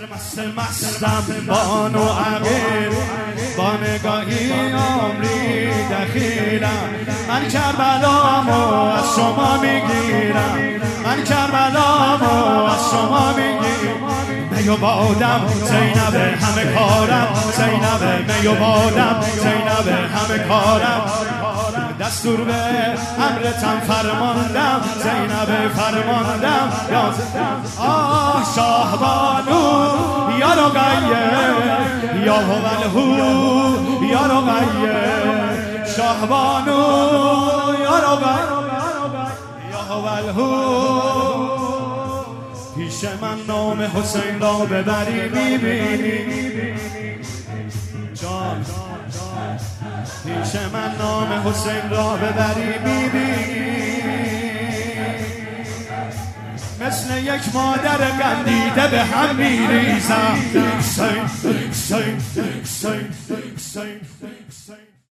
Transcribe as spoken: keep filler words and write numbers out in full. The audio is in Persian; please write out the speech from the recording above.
مست مستم بانو عقیل با نگاهی عمری دخیلم. من کربلامو از شما میگیرم، من کربلامو از شما میگیرم. می و بادم زینب همه کارم، زینب می و بادم زینب همه کارم. دستور به امرتم فرماندم، زینب فرماندم. آه شاه بانو یا رقیه یا هو الهو یا رقیه، شاه بانو یا رقیه یا هو الهو. پیش من نام حسین را ببری میبینی جان، پیش من نام حسین را ببری میبینی. مثل یک مادر گندیده به هم میریزم. حسین حسین حسین حسین حسین